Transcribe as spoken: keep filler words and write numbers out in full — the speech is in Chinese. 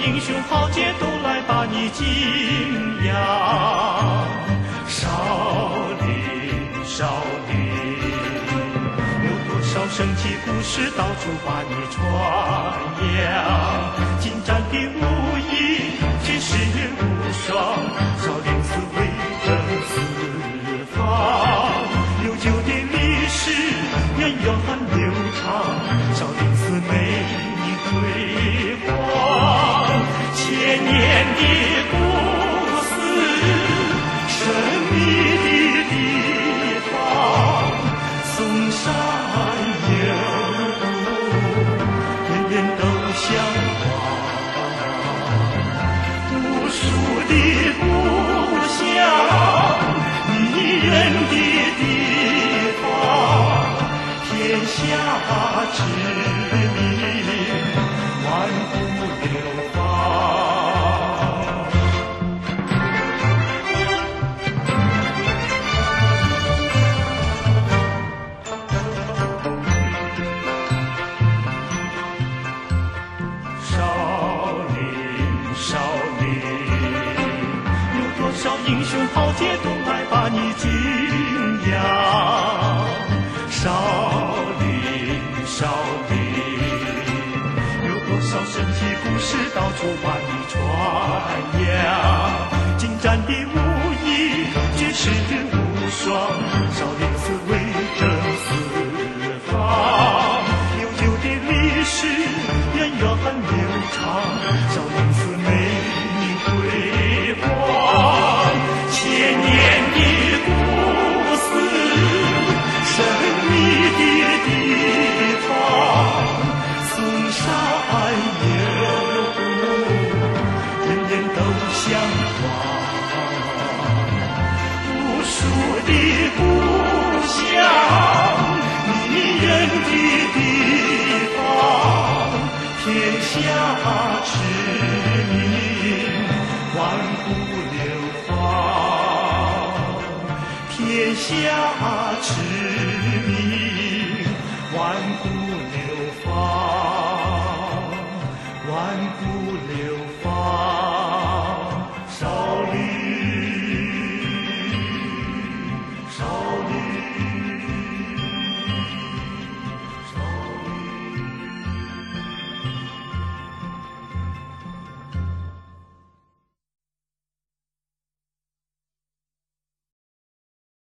英雄豪杰都来把你敬仰。少林，少林，有多少神奇故事到处把你传扬。精湛的武艺，绝世无双，少林寺威震四方。悠久的历史，源远流长，少林寺美丽辉煌。千年的故事，神秘的地方，嵩山有路，人人都向往。无数的故乡，迷人的地方，天下知名，万古流芳。英雄豪杰都来把你敬仰。少林，少林，有多少神奇故事到处把你传扬。精湛的武艺，绝世无双，少林寺威震四方。悠久的历史，源远流长，少林寺美名辉煌。千年的故事，神秘的地方，嵩山有路，人人都向往。无数的故乡，迷人的地方，天下知名，万古流芳。天下知名。